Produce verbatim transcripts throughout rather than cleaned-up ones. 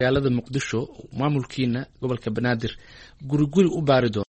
magaalada Muqdisho maamulkiina gobolka Banaadir guri guri u baarido.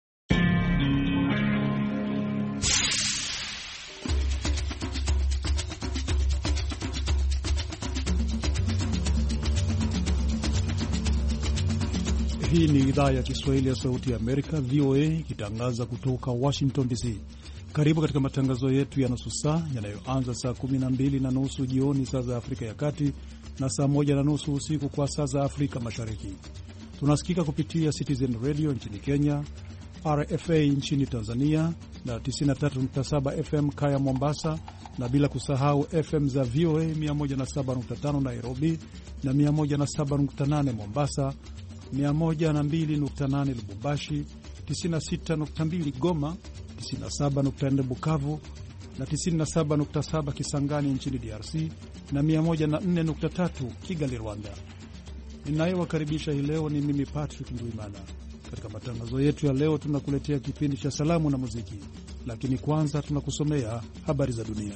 Hii ni idhaa ya Kiswahili ya Sauti ya Amerika, V O A, ikitangaza kutoka Washington D C. Karibu katika matangazo yetu ya nusu saa yanayoanza saa kumi na mbili na nusu jioni saa za Afrika ya Kati na saa moja na nusu usiku kwa saa za Afrika Mashariki. Tunasikika kupitia Citizen Radio nchini Kenya, R F A nchini Tanzania na tisini na tatu nukta saba F M Kaya Mombasa, na bila kusahau F M za V O A mia moja na saba nukta tano Nairobi na mia moja na saba nukta nane Mombasa, mia moja na mbili nukta nane Lubumbashi, tisini na sita nukta mbili Goma, tisini na saba nukta nne Bukavu na tisini na saba nukta saba Kisangani nchini D R C na mia moja na nne nukta tatu Kigali, Rwanda. Ninayewakaribisha hii leo ni mimi Patrick Ndwimana. Katika matangazo yetu ya leo tunakuletea kipindi cha salamu na muziki, lakini kwanza tunakusomea habari za dunia.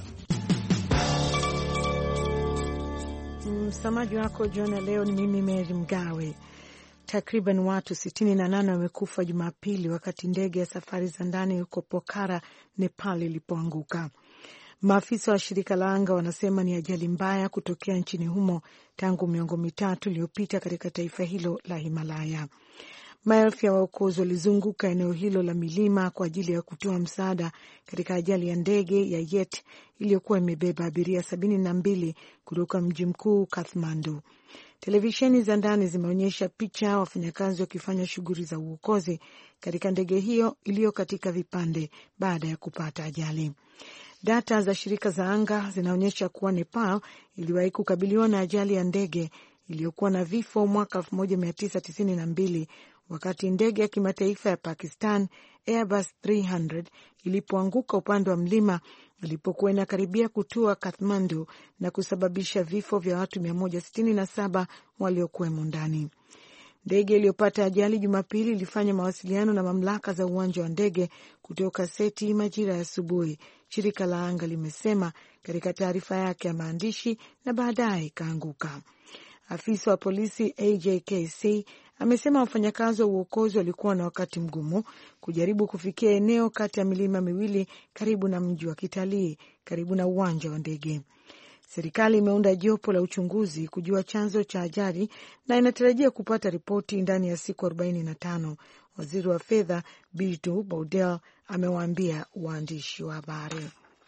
Msamaji wako John leo ni mimi Mary Mgawe. Takriban watu sitini na nane wamekufa Jumapili wakati ndege ya safari za ndani huko Pokhara, Nepal ilipoanguka. Maafisa wa shirika la anga wanasema ni ajali mbaya kutokea nchini humo tangu miongo mitatu iliyopita katika taifa hilo la Himalaya. Maelfu ya waokozi walizunguka eneo hilo la milima kwa ajili ya kutoa msaada katika ajali ya ndege ya Jet iliyokuwa imebeba abiria sabini na mbili kutoka mji mkuu Kathmandu. Televisheni za ndani zimeonyesha picha wafanyakazi wakifanya shughuli za uokozi katika ndege hiyo iliyo katika vipande baada ya kupata ajali. Data za shirika za anga zinaonyesha kuwa Nepal iliwahi kukabiliwa na ajali ya ndege iliyokuwa na vifo mwaka elfu moja mia tisa tisini na mbili wakati ndege ya kimataifa ya Pakistan Airbus three hundred ilipoanguka upande wa mlima ilipokuwa inakaribia kutua Kathmandu na kusababisha vifo vya watu mia moja sitini na saba waliokuwemo ndani. Ndege iliyopata ajali Jumapili ilifanya mawasiliano na mamlaka za uwanja wa ndege kutoka Seti majira ya asubuhi, shirika la anga limesema katika taarifa yake ya maandishi, na baadaye ikaanguka. Afisa wa polisi A J K C amesema wafanyakazi wa uokozi walikuwa na wakati mgumu kujaribu kufikia eneo kati ya milima miwili karibu na mji wa kitalii karibu na uwanja wa ndege. Serikali imeunda jopo la uchunguzi kujua chanzo cha ajali na inatarajia kupata ripoti ndani ya siku arobaini na tano. Waziri wa fedha Biltu Baudel amewaambia waandishi wa habari.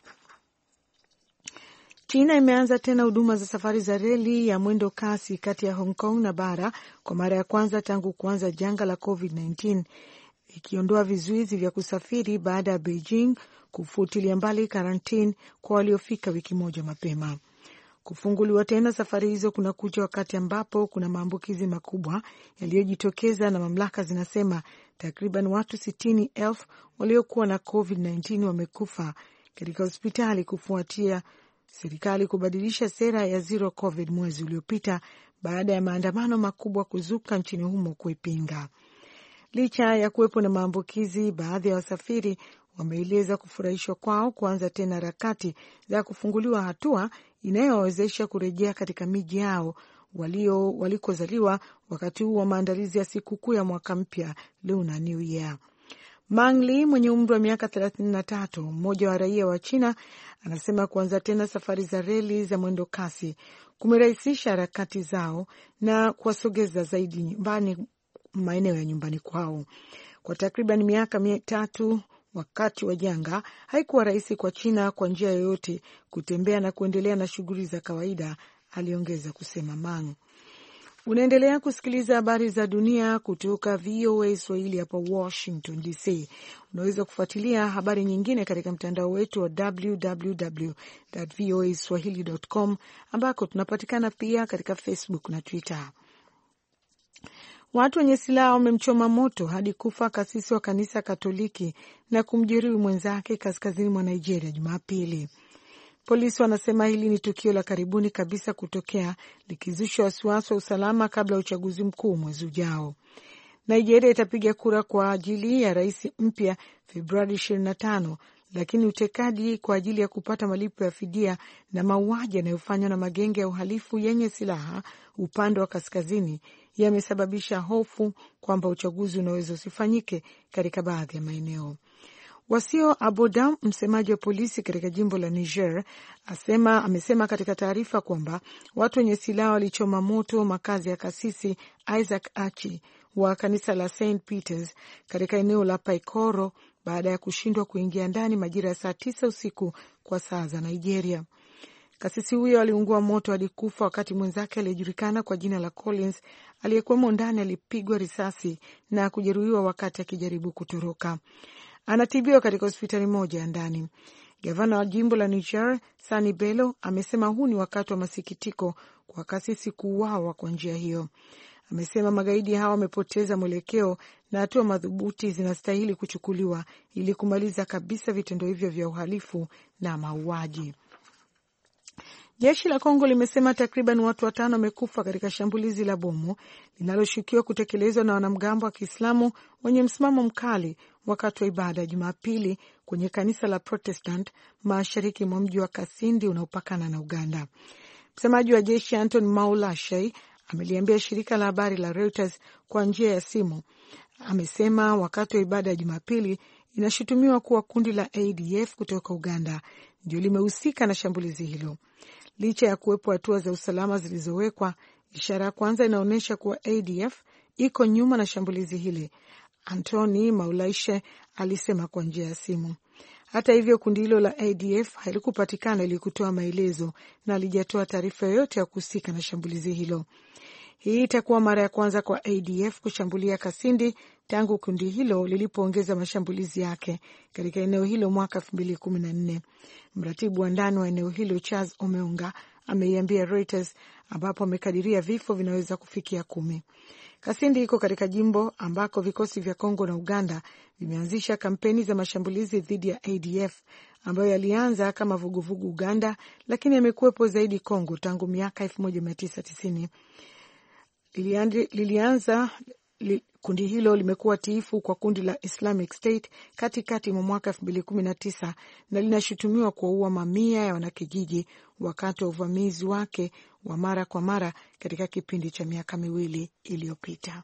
China imeanza tena huduma za safari za reli ya mwendo kasi kati ya Hong Kong na bara kwa mara ya kwanza tangu kuanza janga la COVID nineteen, ikiondoa vizuizi vya kusafiri baada ya Beijing kufutilia mbali karantini kwa waliofika wiki moja mapema. Kufunguliwa tena safari hizo kunakuja wakati ambapo kuna maambukizi makubwa yaliyojitokeza, na mamlaka zinasema takriban watu sitini elfu waliokuwa na COVID nineteen wamekufa katika hospitali kufuatia serikali kubadilisha sera ya zero COVID mwezi uliopita baada ya maandamano makubwa kuzuka nchini humo kuipinga. Licha ya kuwepo na maambukizi, baadhi ya wasafiri wameeleza kufurahishwa kwao kuanza tena harakati za kufunguliwa, hatua inayowawezesha kurejea katika miji yao walio walikozaliwa wakati huu wa maandalizi ya sikukuu ya mwaka mpya Lunar New Year. Mang Li mwenye umri wa miaka thelathini na tatu, mmoja wa raia wa China, anasema kuanza tena safari za reli za mwendo kasi kumerahisisha harakati zao na kuwasogeza zaidi nyumbani, maeneo ya nyumbani kwao. Kwa takriban miaka mitatu wakati wa janga, haikuwa rahisi kwa China kwa njia yoyote kutembea na kuendelea na shughuli za kawaida, aliongeza kusema Mang. Unaendelea kusikiliza habari za dunia kutoka V O A Swahili hapa Washington D C. Unaweza kufuatilia habari nyingine katika mtandao wetu wa w w w dot v o a swahili dot com ambako tunapatikana pia katika Facebook na Twitter. Watu wenye silaha wamemchoma moto hadi kufa kasisi wa kanisa Katoliki na kumjeruhi mwenzake kaskazini mwa Nigeria Jumapili. Polisi wanasema hili ni tukio la karibuni kabisa kutokea, likizusha wasiwasi wa usalama kabla ya uchaguzi mkuu mwezi ujao. Nigeria itapiga kura kwa ajili ya rais mpya Februari ishirini na tano, lakini utekaji kwa ajili ya kupata malipo ya fidia na mauaji yanayofanywa na magenge ya uhalifu yenye silaha upande wa kaskazini yamesababisha hofu kwamba uchaguzi unaweza usifanyike katika baadhi ya maeneo. Wasio Abodam, msemaji wa polisi katika jimbo la Niger, asema amesema katika taarifa kwamba watu wenye silaha walichoma moto makazi ya kasisi Isaac Achi wa kanisa la Saint Peters katika eneo la Paikoro baada ya kushindwa kuingia ndani majira ya saa tisa usiku kwa saa za Nigeria. Kasisi huyo aliungua moto hadi kufa wakati mwenzake aliyejulikana kwa jina la Collins aliyekuwemo ndani alipigwa risasi na kujeruhiwa wakati akijaribu kutoroka. Anatibiwa katika hospitali moja ya ndani. Gavana wa jimbo la Niger, Sani Bello, amesema huu ni wakati wa masikitiko kwa kasisi kuuawa kwa njia hiyo. Amesema magaidi hao wamepoteza mwelekeo na hatua madhubuti zinastahili kuchukuliwa ili kumaliza kabisa vitendo hivyo vya uhalifu na mauaji. Jeshi la Kongo limesema takriban watu watano wamekufa katika shambulizi la bomu linaloshukiwa kutekelezwa na wanamgambo wa Kiislamu wenye msimamo mkali wakati wa ibada ya Jumapili kwenye kanisa la Protestant mashariki mwa mji wa Kasindi unaopakana na Uganda. Msemaji wa jeshi Anton Maulashei ameliambia shirika la habari la Reuters kwa njia ya simu. Amesema wakati wa ibada ya Jumapili inashutumiwa kuwa kundi la A D F kutoka Uganda ndio limehusika na shambulizi hilo. Licha ya kuwepo hatua za usalama zilizowekwa, ishara ya kwanza inaonyesha kuwa A D F iko nyuma na shambulizi hili, Antoni Maulaishe alisema kwa njia ya simu. Hata hivyo, kundi hilo la A D F halikupatikana ili kutoa maelezo na alijatoa taarifa yoyote ya kuhusika na shambulizi hilo. Hii itakuwa mara ya kwanza kwa A D F kushambulia Kasindi tangu kundi hilo lilipoongeza mashambulizi yake katika eneo hilo mwaka elfu mbili kumi na nne. Mratibu wa ndani wa eneo hilo Charles Omeonga ameiambia Reuters, ambapo amekadiria vifo vinaweza kufikia kumi. Kasindi iko katika jimbo ambako vikosi vya Kongo na Uganda vimeanzisha kampeni za mashambulizi dhidi ya A D F ambayo yalianza kama vuguvugu Uganda, lakini yamekuwepo zaidi Kongo tangu miaka elfu moja mia tisa tisini. Lilianza li, kundi hilo limekuwa tiifu kwa kundi la Islamic State katikati mwa mwaka elfu mbili kumi na tisa na linashutumiwa kuwaua mamia ya wanakijiji wakati wa uvamizi wake wa mara kwa mara katika kipindi cha miaka miwili iliyopita.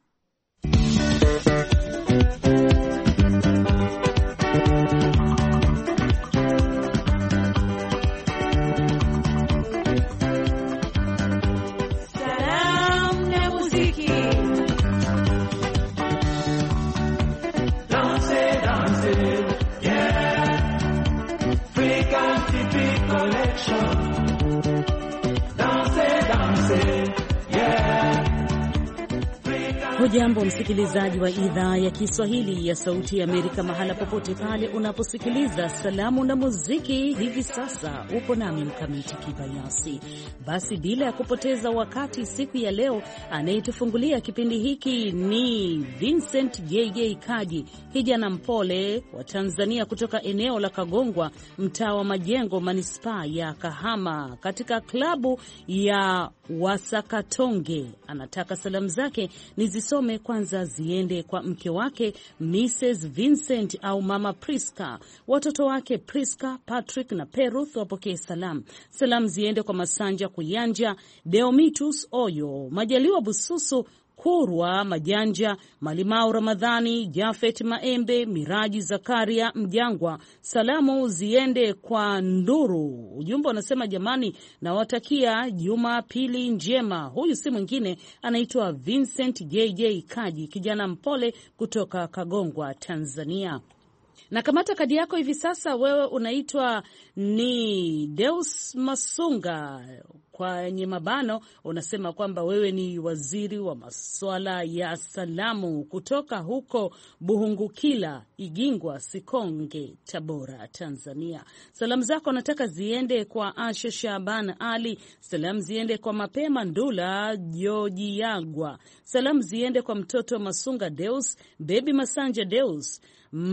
Hujambo msikilizaji wa idhaa ya Kiswahili ya Sauti ya Amerika, mahala popote pale unaposikiliza salamu na muziki hivi sasa. Upo nami Mkamiti Kibayasi. Basi bila ya kupoteza wakati, siku ya leo anayetufungulia kipindi hiki ni Vincent J J Kaji, kijana mpole wa Tanzania kutoka eneo la Kagongwa, mtaa wa Majengo, manispaa ya Kahama, katika klabu ya Wasakatonge. Anataka salamu zake nizisome kwanza, ziende kwa mke wake Missus Vincent au Mama Priska, watoto wake Priska, Patrick na Peruth wapokee salamu. Salamu ziende kwa Masanja Kuyanja, Deomitus Oyo, Majaliwa Bususu, Kurwa Majanja, Malimau Ramadhani, Jafet Maembe, Miraji Zakaria Mjangwa. Salamu ziende kwa Nduru. Ujumbe unasema jamani, nawatakia Jumapili njema. Huyu si mwingine, anaitwa Vincent J J Kaji, kijana mpole kutoka Kagongwa, Tanzania. Na kamata kadi yako hivi sasa. Wewe unaitwa ni Deus Masunga, kwenye mabano unasema kwamba wewe ni waziri wa masuala ya salamu kutoka huko Buhungukila, Igingwa, Sikonge, Tabora, Tanzania. Salamu zako nataka ziende kwa Asha Shaban Ali, salamu ziende kwa Mapema Ndula Joji Yagwa, salamu ziende kwa mtoto Masunga Deus, Baby Masanja Deus,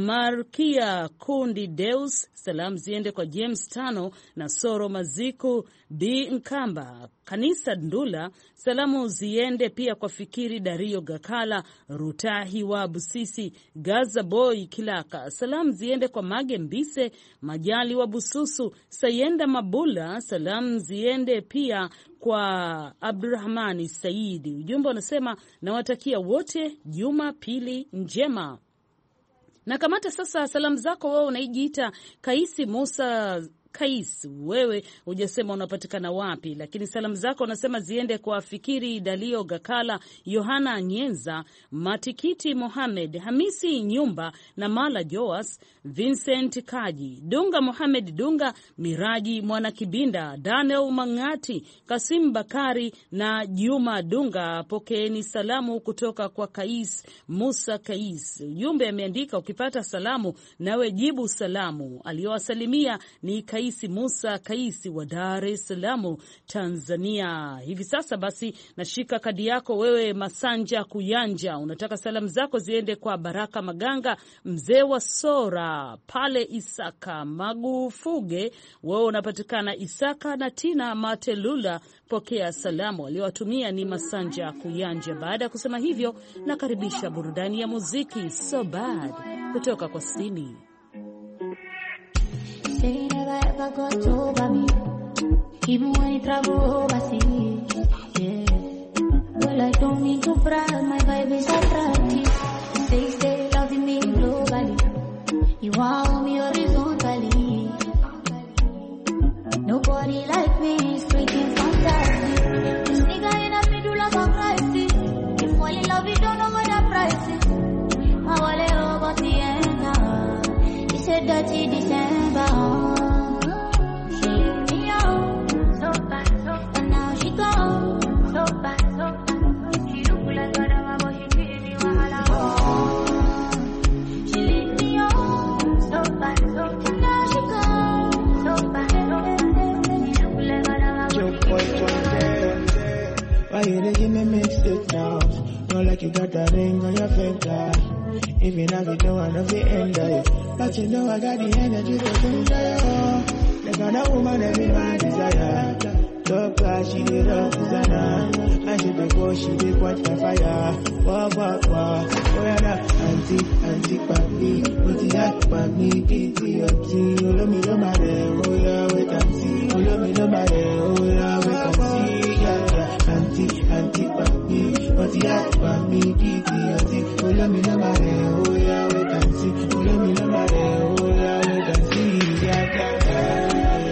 Markia Kundi Deus, salamu ziende kwa James Tano na Soro Maziku, B Nkamba Mkamba, Kanisa Ndula. Salamu ziende pia kwa Fikiri Dario Gakala, Rutahi wa Busisi, Gaza Boy Kilaka. Salamu ziende kwa Mage Mbise, Majali wa Bususu, Sayenda Mabula. Salamu ziende pia kwa Abdurrahmani Saidi. Ujumbe unasema nawatakia wote Jumapili njema. Na kamata sasa salamu zako, wewe unaijiita Kaisi Musa Kais, wewe hujasema unapatikana wapi, lakini salamu zako unasema ziende kwa Fikiri Dalio Gakala, Yohana Nyenza, Matikiti Mohamed, Hamisi Nyumba na Mala Joas, Vincent Kaji, Dunga Mohamed Dunga, Miraji Mwana Kibinda, Daniel Mangati, Kasim Bakari na Juma Dunga. Pokeeni salamu kutoka kwa Kais Musa Kais. Ujumbe ameandika ukipata salamu nawe jibu salamu. Aliyowasalimia ni Kaisi Musa Kaisi wa Dar es Salaam, Tanzania. Hivi sasa basi nashika kadi yako wewe, Masanja Kuyanja. Unataka salamu zako ziende kwa Baraka Maganga, Mzee wa Sora pale Isaka, Magufuge. Wewe unapatikana Isaka na Tina Matelula. Pokea salamu. Aliyowatumia ni Masanja Kuyanja. Baada ya kusema hivyo, nakaribisha burudani ya muziki So Bad kutoka kwa Simi. Say never ever got over me, even when you travel overseas. Yeah, well I don't need to brag, my vibe is attractive. Say stay loving me globally, you want me horizontally. Nobody like me, freaking fantastic. This nigga in the middle of a crisis. You fall in love, you don't know what the price is. My wallet over the end now. He said dirty December. She left me out, so bad, so and now she gone, so bad, so bad. She look like a dama, but she treated me wahala. She left me out, so bad, so and now she gone, so bad, so she look like a dama, but she treated me wahala. Why you give me mixed now? Not like you got that ring on your finger. Even if you don't want to end it, but you know I got the energy to do that. The kind of woman everybody desire. Top class, she did love Susanna. And she be go, she be quite the fire. Wah, wah, wah. Oh, yeah, nah. Auntie, auntie, papi. Put it up, papi. Pity, auntie. Oh, let me know my name. Oh, yeah, wait and see. Oh, let me know my name. Oh, yeah, wait and see. Yeah, yeah. Auntie, auntie, papi. Put it up, papi. Pity, auntie. Oh, let me know my name. Oh, yeah, wait and see. Oh, let me know my name. Oh, yeah, wait and see. Yeah, yeah, yeah.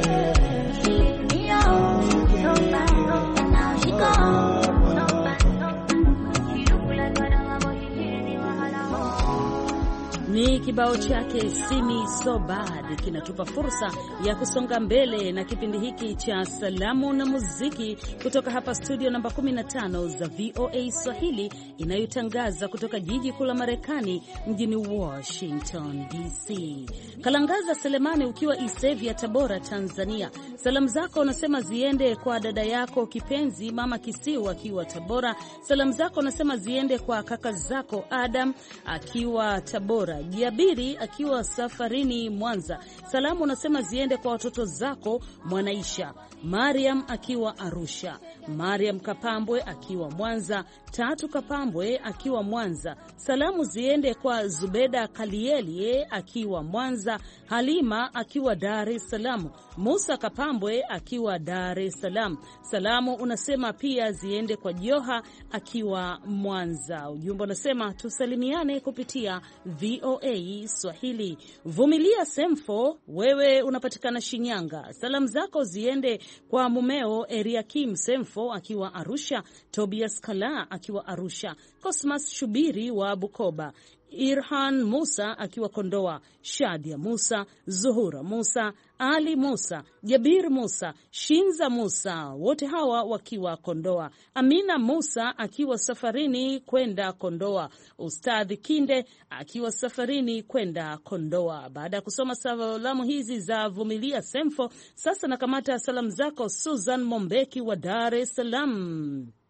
Ni kibao chake Simi So Bad kinatupa fursa ya kusonga mbele na kipindi hiki cha salamu na muziki kutoka hapa studio namba kumi na tano za V O A Swahili inayotangaza kutoka jiji kuu la Marekani mjini Washington D C. Kalangaza Selemani ukiwa Isevia Tabora Tanzania. Salamu zako unasema ziende kwa dada yako kipenzi Mama Kisiu akiwa Tabora. Salamu zako unasema ziende kwa kaka zako Adam akiwa Tabora, Jabiri akiwa safarini Mwanza. Salamu unasema ziende kwa watoto zako Mwanaisha, Mariam akiwa Arusha, Mariam Kapambwe akiwa Mwanza, Tatu Kapambwe akiwa Mwanza. Salamu ziende kwa Zubeda Kalieli akiwa Mwanza, Halima akiwa Dar es Salaam, Musa Kapambwe akiwa Dar es Salaam. Salamu unasema pia ziende kwa Joha akiwa Mwanza. Ujumbe unasema tusalimiane kupitia V O A Swahili. Vumilia Semfo, wewe unapatikana Shinyanga. Salamu zako ziende kwa mumeo Eriakim Semfo akiwa Arusha, Tobias Kala akiwa Arusha, Cosmas Shubiri wa Bukoba, Irhan Musa akiwa Kondoa, Shadia Musa, Zuhura Musa, Ali Musa, Jabir Musa, Shinza Musa, wote hawa wakiwa Kondoa, Amina Musa akiwa safarini kwenda Kondoa, Ustadhi Kinde akiwa safarini kwenda Kondoa. Baada ya kusoma salamu hizi za Vumilia Semfo, sasa nakamata salamu zako Susan Mombeki wa Dar es Salaam.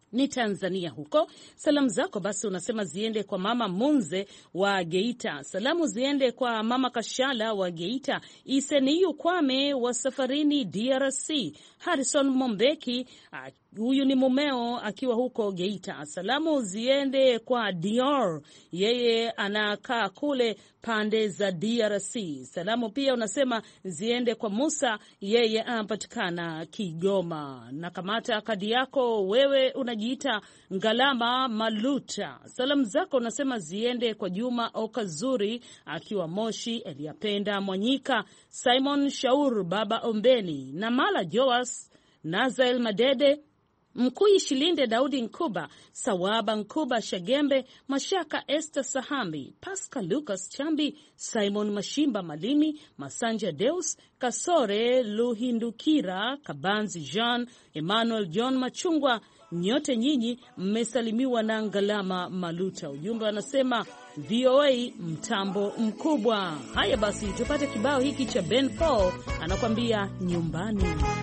ni Tanzania huko. Salamu zako basi unasema ziende kwa mama Munze wa Geita. Salamu ziende kwa mama Kashala wa Geita, Iseniyu Kwame wa Safarini D R C, Harrison Mombeki, huyu ni mumeo akiwa huko Geita. Salamu ziende kwa Dior, yeye anakaa kule pande za D R C. Salamu pia unasema ziende kwa Musa, yeye anapatikana Kigoma. Na kamata kadi yako, wewe unajiita Ngalama Maluta. Salamu zako unasema ziende kwa Juma Okazuri akiwa Moshi, Eliapenda Mwanyika, Simon Shaur, Baba Ombeni, Namala Joas, Nazael Madede, Mkui Shilinde, Daudi Nkuba, Sawaba Nkuba Shagembe, Mashaka Esther Sahambi, Pascal Lucas Chambi, Simon Mashimba Malimi, Masanja Deus, Kasore Luhindukira, Kabanzi Jean, Emmanuel John Machungwa. Nyote nyinyi mmesalimiwa na Ngalama Maluta. Ujumbe anasema V O A mtambo mkubwa. Haya basi tupate kibao hiki cha Ben Paul, anakuambia nyumbani.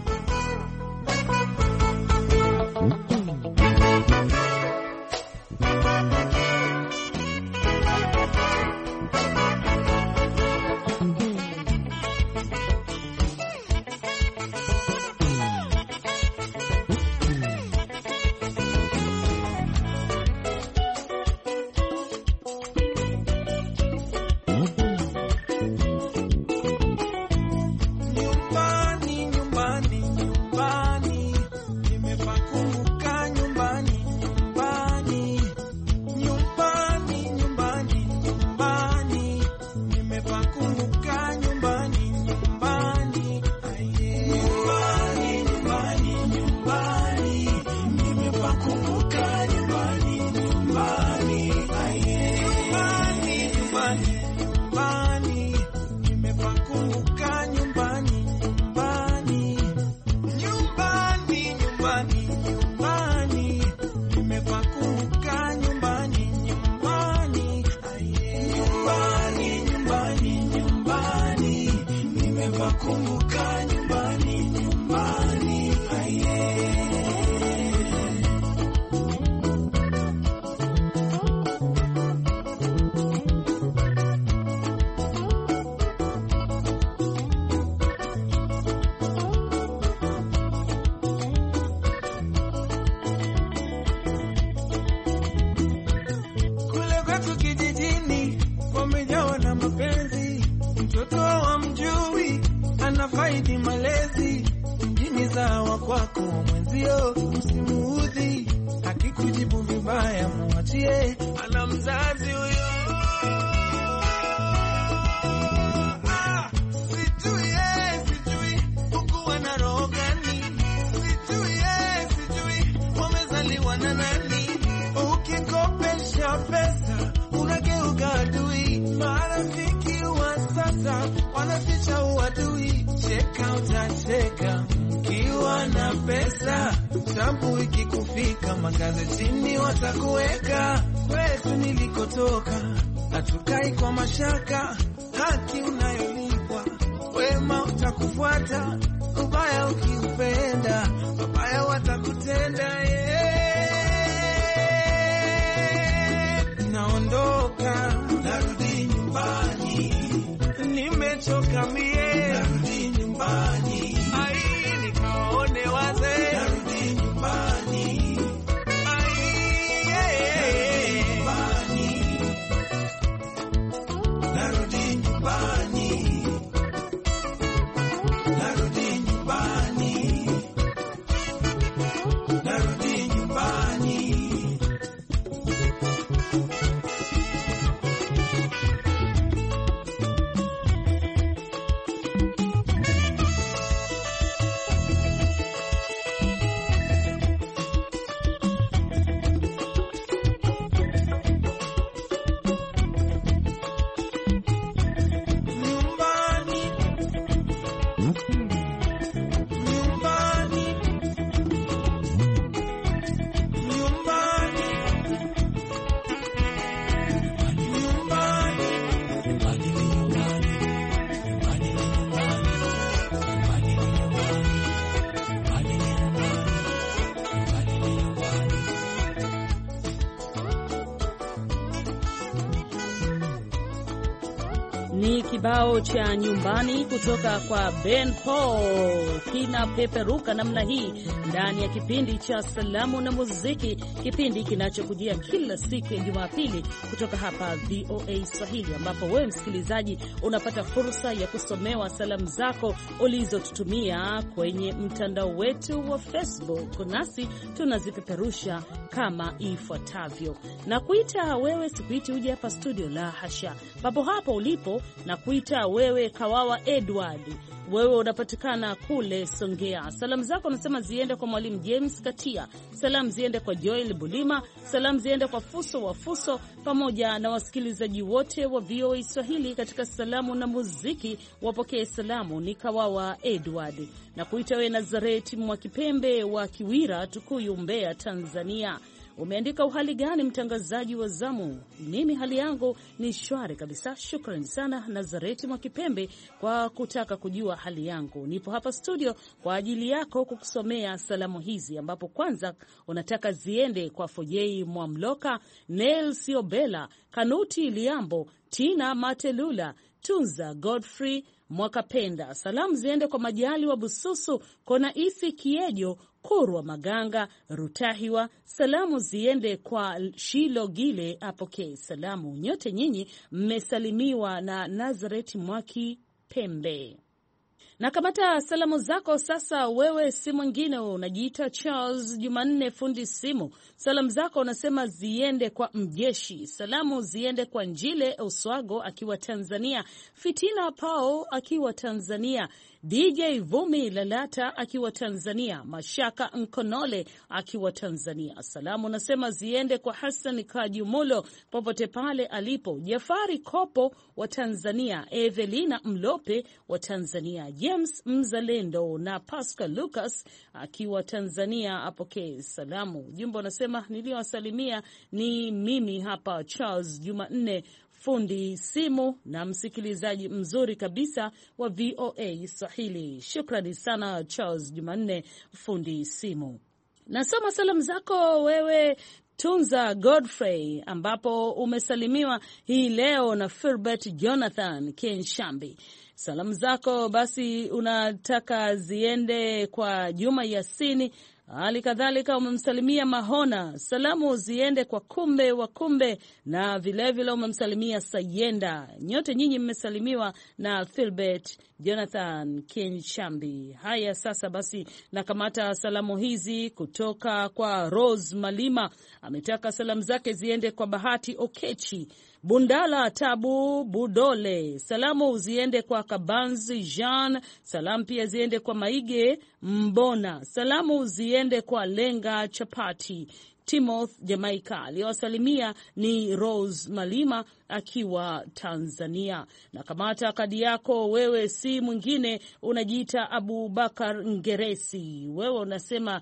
Magazetini watakuweka, kwetu nilikotoka, hatukai kwa mashaka, haki unayolipwa, wema utakufuata, ubaya ukiupenda, wabaya watakutenda. Yeah. Naondoka, narudi nyumbani, nimechoka mie, narudi nyumbani, ai nikaone wazee, narudi nyumbani. Ni kibao cha nyumbani kutoka kwa Ben Paul, kinapeperuka namna hii ndani ya kipindi cha Salamu na Muziki, kipindi kinachokujia kila siku ya Jumapili kutoka hapa V O A Swahili, ambapo wewe msikilizaji unapata fursa ya kusomewa salamu zako ulizotutumia kwenye mtandao wetu wa Facebook, nasi tunazipeperusha kama ifuatavyo. Na kuita wewe, sikuiti uje hapa studio, la hasha, papo hapo ulipo na kuita wewe Kawawa Edward, wewe unapatikana kule Songea. Salamu zako nasema ziende kwa Mwalimu James Katia, salamu ziende kwa Joel Bulima, salamu ziende kwa Fuso wa Fuso pamoja na wasikilizaji wote wa V O A Swahili katika Salamu na Muziki. Wapokee salamu ni Kawawa Edward. Na kuita wewe Nazareti Mwakipembe wa Kiwira, Tukuyu, Mbeya, Tanzania. Umeandika, uhali gani mtangazaji wa zamu? Mimi hali yangu ni shwari kabisa. Shukrani sana Nazareti Mwakipembe kwa kutaka kujua hali yangu. Nipo hapa studio kwa ajili yako kukusomea salamu hizi, ambapo kwanza unataka ziende kwa Fojei Mwamloka, Nel Siobela, Kanuti Liambo, Tina Matelula, Tunza Godfrey Mwakapenda. Salamu ziende kwa Majali wa Bususu, Kona Isi Kiejo, Kurwa Maganga, Rutahiwa. Salamu ziende kwa Shilo Gile, apokee salamu. Nyote nyinyi mmesalimiwa na Nazareti Mwaki Pembe. Na kamata salamu zako sasa, wewe si mwingine, unajiita Charles Jumanne fundi simu. Salamu zako unasema ziende kwa Mjeshi, salamu ziende kwa Njile Uswago akiwa Tanzania, Fitina Pao akiwa Tanzania, D J Vumi Lalata akiwa Tanzania, Mashaka Nkonole akiwa Tanzania. Salamu nasema ziende kwa Hassan Kajumulo popote pale alipo, Jafari Kopo wa Tanzania, Evelina Mlope wa Tanzania, James Mzalendo na Pascal Lucas akiwa Tanzania, apokee salamu. Jumbo nasema niliowasalimia ni mimi hapa Charles Jumanne fundi simu na msikilizaji mzuri kabisa wa V O A Swahili. Shukrani sana Charles Jumanne fundi simu. Nasoma salamu zako wewe Tunza Godfrey, ambapo umesalimiwa hii leo na Filbert Jonathan Kenshambi. Salamu zako basi unataka ziende kwa Juma Yasini, hali kadhalika umemsalimia Mahona. Salamu ziende kwa Kumbe wa Kumbe na vilevile vile umemsalimia Sayenda. Nyote nyinyi mmesalimiwa na Philbert Jonathan Kenshambi. Haya sasa basi nakamata salamu hizi kutoka kwa Rose Malima. Ametaka salamu zake ziende kwa Bahati Okechi, Bundala Tabu Budole. Salamu ziende kwa Kabanzi Jean. Salamu pia ziende kwa Maige Mbona. Salamu ziende kwa Lenga Chapati Timoth Jamaica. Aliyowasalimia ni Rose Malima akiwa Tanzania. Na kamata kadi yako, wewe si mwingine, unajiita Abubakar Ngeresi. Wewe unasema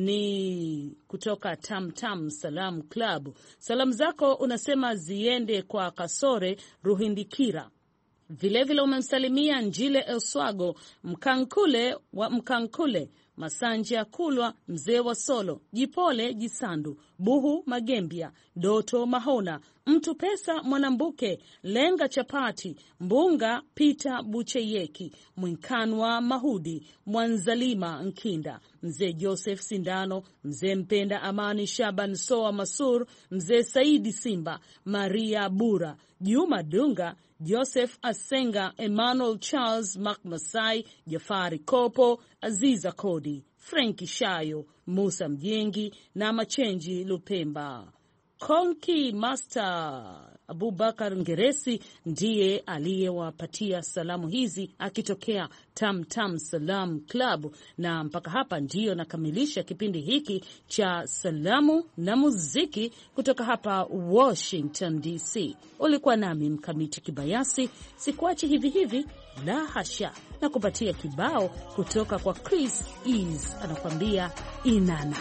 ni kutoka Tam Tam Salam Club. Salamu zako unasema ziende kwa Kasore Ruhindikira. Vile vile umemsalimia Njile Elswago, Mkankule wa Mkankule, Masanja Kulwa, mzee wa Solo, Jipole Jisandu, Buhu Magembia, Doto Mahona, Mtu Pesa Mwanambuke, Lenga Chapati, Mbunga Peter Bucheyeki, Mwinkanwa Mahudi, Mwanzalima Nkinda, mzee Joseph Sindano, mzee Mpenda Amani Shaban Soa Masur, mzee Saidi Simba, Maria Bura, Juma Dunga, Joseph Asenga, Emmanuel Charles Macmasai, Jafari Kopo, Aziza Kodi, Franki Shayo, Musa Mjengi na Machenji Lupemba. Konki Master Abubakar Ngeresi ndiye aliyewapatia salamu hizi akitokea Tam Tam Salam Club. Na mpaka hapa ndiyo nakamilisha kipindi hiki cha Salamu na Muziki kutoka hapa Washington D C. Ulikuwa nami Mkamiti Kibayasi. Sikuachi hivi hivi, la hasha, na kupatia kibao kutoka kwa Chris Ease, anakuambia Inana.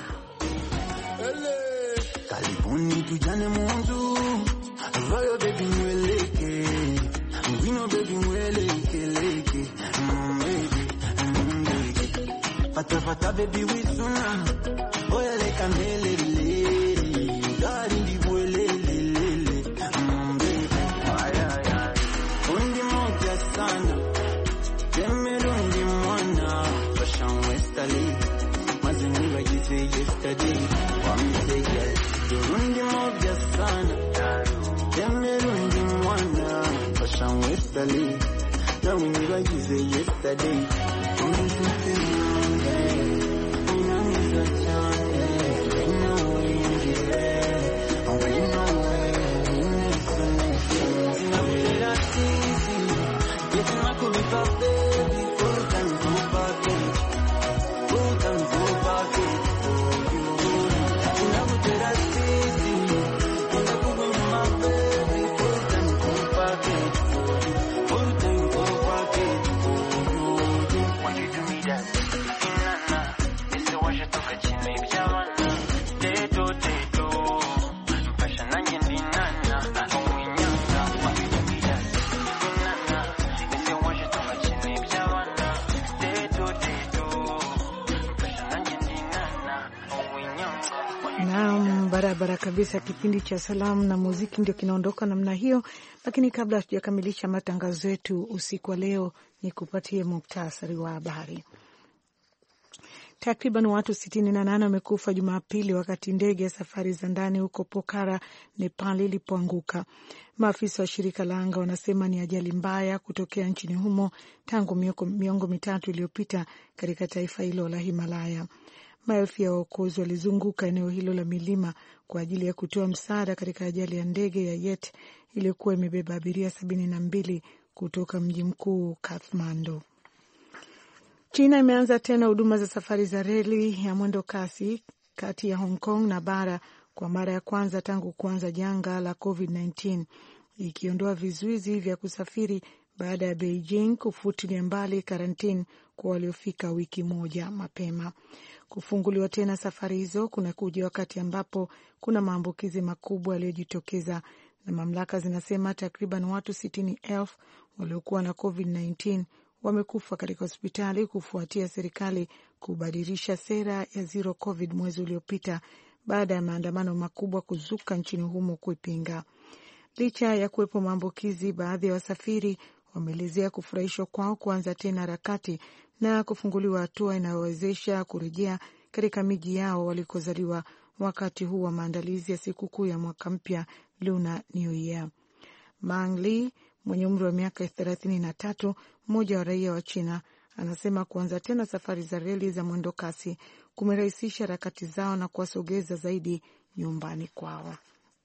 Karibuni tujane munzu, vayo baby mweleke, mwino baby mweleke leke, mweleke, mweleke. Fata fata baby wisuna, oya leka mbele lele, gari ndi mwelele lele, mweleke. Ay ay ay, undi moto totally. Now we need like you say yesterday. Only something wrong there. We know it's a chance. We know we need it there. And we know we need some next things. And I feel that easy. Yes, I could be back baby. Full time, full package. Full time, full package. And I feel that easy. Yes, I could be my baby. Full time, full package. Full time, full package. Why you do me that? Inana, it's the wash I took a chin, maybe I wanna. Teto, teto. Passion and yendinana. Oh, we nyanga. Why you do me that? Inana, it's the wash I took a chin, maybe I wanna. Teto, teto. Passion and yendinana. Oh, we nyanga. Naam, barabara kabisa. Kipindi cha salamu na muziki ndio kinaondoka namna hiyo, lakini kabla hatujakamilisha matangazo yetu usiku wa leo, ni kupatie muktasari wa habari. Takriban watu sitini na nane wamekufa Jumapili wakati ndege ya safari za ndani huko Pokhara, Nepal ilipoanguka. Maafisa wa shirika la anga wanasema ni ajali mbaya kutokea nchini humo tangu miongo mitatu iliyopita katika taifa hilo la Himalaya. Maelfu ya waokozi walizunguka eneo hilo la milima kwa ajili ya kutoa msaada katika ajali ya ndege ya Jet iliyokuwa imebeba abiria sabini na mbili kutoka mji mkuu Kathmandu. China imeanza tena huduma za safari za reli ya mwendo kasi kati ya Hong Kong na bara kwa mara ya kwanza tangu kuanza janga la covid kumi na tisa, ikiondoa vizuizi vya kusafiri baada ya Beijing kufutilia mbali karantini kwa waliofika wiki moja mapema. Kufunguliwa tena safari hizo kunakuja wakati ambapo kuna maambukizi makubwa yaliyojitokeza, na mamlaka zinasema takriban watu sitini elfu waliokuwa na covid kumi na tisa wamekufa katika hospitali kufuatia serikali kubadilisha sera ya zero covid mwezi uliopita baada ya maandamano makubwa kuzuka nchini humo kuipinga. Licha ya kuwepo maambukizi, baadhi ya wasafiri wameelezea kufurahishwa kwao kuanza tena harakati na kufunguliwa, hatua inayowezesha kurejea katika miji yao walikozaliwa wakati huu wa maandalizi ya sikukuu ya mwaka mpya Lunar New Year. Mang Li mwenye umri wa miaka thelathini na tatu, mmoja wa raia wa China, anasema kuanza tena safari za reli za mwendo kasi kumerahisisha harakati zao na kuwasogeza zaidi nyumbani kwao.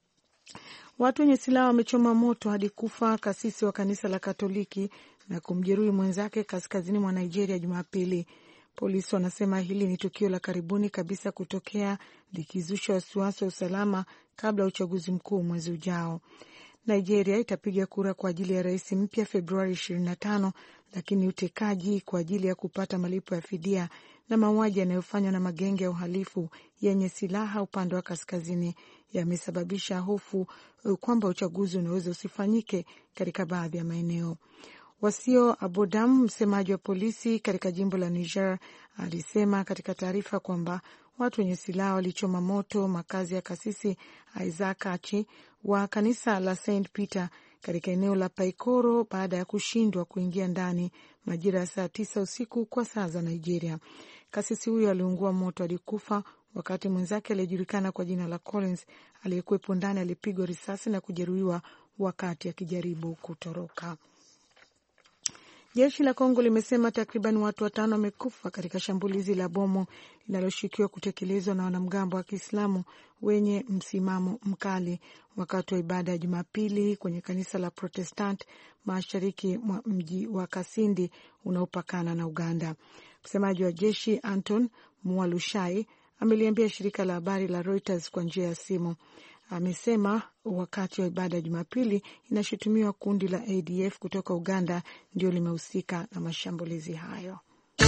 Watu wenye silaha wamechoma moto hadi kufa kasisi wa kanisa la Katoliki na kumjeruhi mwenzake kaskazini mwa Nigeria Jumapili. Polisi wanasema hili ni tukio la karibuni kabisa kutokea, likizusha wasiwasi wa usalama kabla ya uchaguzi mkuu mwezi ujao. Nigeria itapiga kura kwa ajili ya rais mpya Februari ishirini na tano, lakini utekaji kwa ajili ya kupata malipo ya fidia na mauaji yanayofanywa na magenge ya uhalifu yenye silaha upande wa kaskazini yamesababisha hofu kwamba uchaguzi unaweza usifanyike katika baadhi ya maeneo. Wasio Abodam, msemaji wa polisi katika jimbo la Niger, alisema katika taarifa kwamba watu wenye silaha walichoma moto makazi ya kasisi Isaac Achi wa kanisa la Saint Peter katika eneo la Paikoro baada ya kushindwa kuingia ndani majira ya saa tisa usiku kwa saa za Nigeria. Kasisi huyo aliungua moto alikufa, wakati mwenzake aliyejulikana kwa jina la Collins aliyekuwepo ndani alipigwa risasi na kujeruhiwa wakati akijaribu kutoroka. Jeshi la Kongo limesema takriban watu watano wamekufa katika shambulizi la bomu linaloshukiwa kutekelezwa na wanamgambo wa Kiislamu wenye msimamo mkali wakati wa ibada ya Jumapili kwenye kanisa la Protestant mashariki mwa mji wa Kasindi unaopakana na Uganda. Msemaji wa jeshi Anton Mwalushai ameliambia shirika la habari la Reuters kwa njia ya simu. Amesema wakati wa ibada ya Jumapili inashutumiwa kundi la A D F kutoka Uganda ndio limehusika na mashambulizi hayo.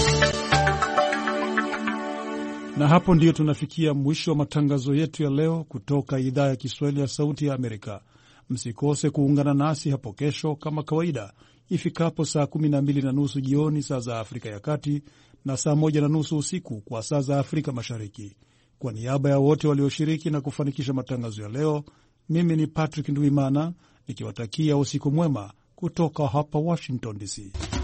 Na hapo ndio tunafikia mwisho wa matangazo yetu ya leo kutoka idhaa ya Kiswahili ya Sauti ya Amerika. Msikose kuungana nasi hapo kesho kama kawaida ifikapo saa kumi na mbili na nusu jioni saa za Afrika ya Kati na saa moja na nusu usiku kwa saa za Afrika Mashariki. Kwa niaba ya wote walioshiriki na kufanikisha matangazo ya leo, mimi ni Patrick Ndwimana nikiwatakia usiku mwema kutoka hapa Washington D C.